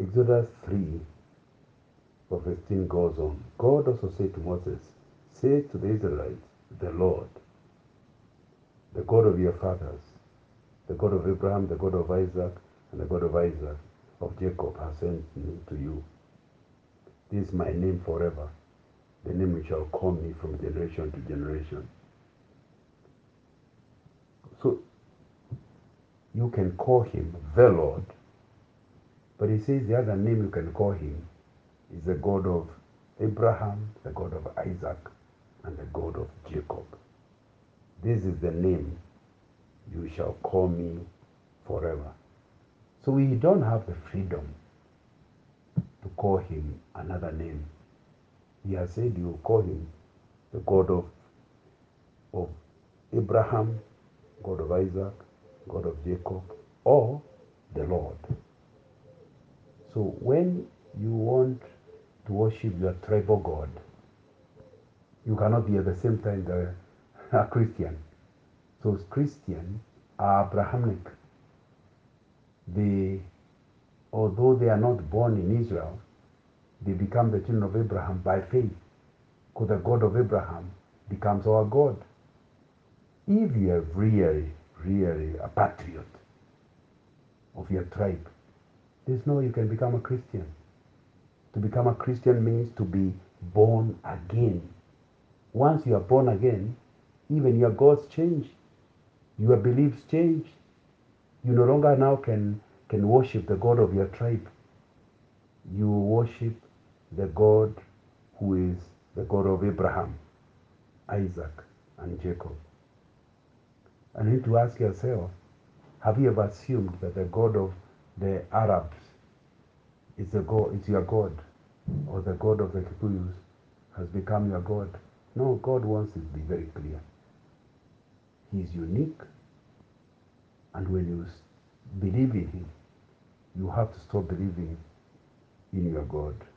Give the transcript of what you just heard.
Exodus 3, verse 15 goes on. God also said to Moses, say to the Israelites, the Lord, the God of your fathers, the God of Abraham, the God of Isaac, and the God of Jacob has sent me to you. This is my name forever, the name which shall call me from generation to generation. So you can call him the Lord, but he says the other name you can call him is the God of Abraham, the God of Isaac, and the God of Jacob. This is the name you shall call me forever. So we don't have the freedom to call him another name. He has said you call him the God of Abraham, God of Isaac, God of Jacob, or the Lord. So when you want to worship your tribal God, you cannot be at the same time a Christian. So Christians are Abrahamic. Although they are not born in Israel, they become the children of Abraham by faith, because the God of Abraham becomes our God. If you are really a patriot of your tribe, there's no way you can become a Christian. To become a Christian means to be born again. Once you are born again, even your gods change, your beliefs change. You no longer now can worship the God of your tribe. You worship the God who is the God of Abraham, Isaac, and Jacob. And you need to ask yourself, have you ever assumed that the God of the Arabs is your God, or the God of the Kikuyus has become your God? No, God wants it to be very clear. He is unique, and when you believe in him, you have to stop believing in your God.